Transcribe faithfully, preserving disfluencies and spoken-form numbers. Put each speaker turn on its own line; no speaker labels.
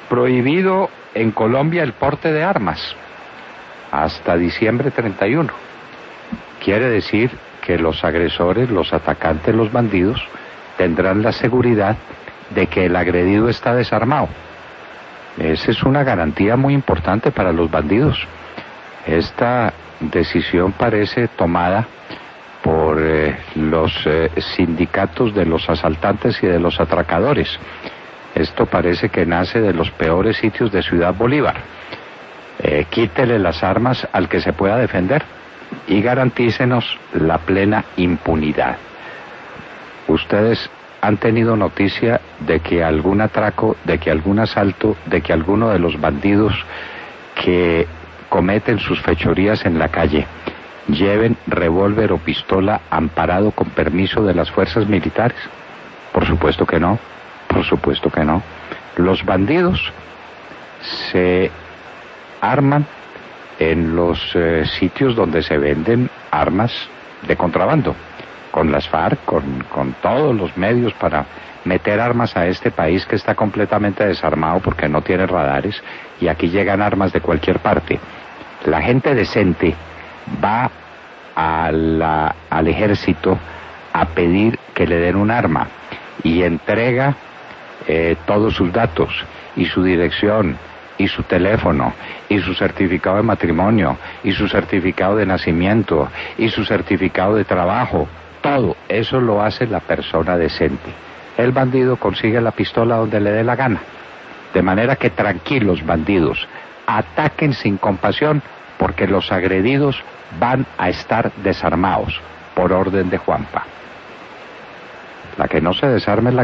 Prohibido en Colombia el porte de armas hasta diciembre treinta y uno. Quiere decir que los agresores, los atacantes, los bandidos tendrán la seguridad de que el agredido está desarmado. Esa es una garantía muy importante para los bandidos. Esta decisión parece tomada por eh, los eh, sindicatos de los asaltantes y de los atracadores. Esto parece que nace de los peores sitios de Ciudad Bolívar. Eh, quítele las armas al que se pueda defender y garantícenos la plena impunidad. Ustedes han tenido noticia de que algún atraco, de que algún asalto, de que alguno de los bandidos que cometen sus fechorías en la calle lleven revólver o pistola amparado con permiso de las fuerzas militares? Por supuesto que no, por supuesto que no. Los bandidos se arman en los eh, sitios donde se venden armas de contrabando, con las FARC, con, con todos los medios para meter armas a este país que está completamente desarmado porque no tiene radares, y aquí llegan armas de cualquier parte. La gente decente va a la, al ejército a pedir que le den un arma y entrega eh, todos sus datos y su dirección y su teléfono y su certificado de matrimonio y su certificado de nacimiento y su certificado de trabajo. Todo eso lo hace la persona decente. El bandido consigue la pistola donde le dé la gana. De manera que tranquilos, bandidos, ataquen sin compasión, porque los agredidos van a estar desarmados por orden de Juanpa. La que no se desarme es la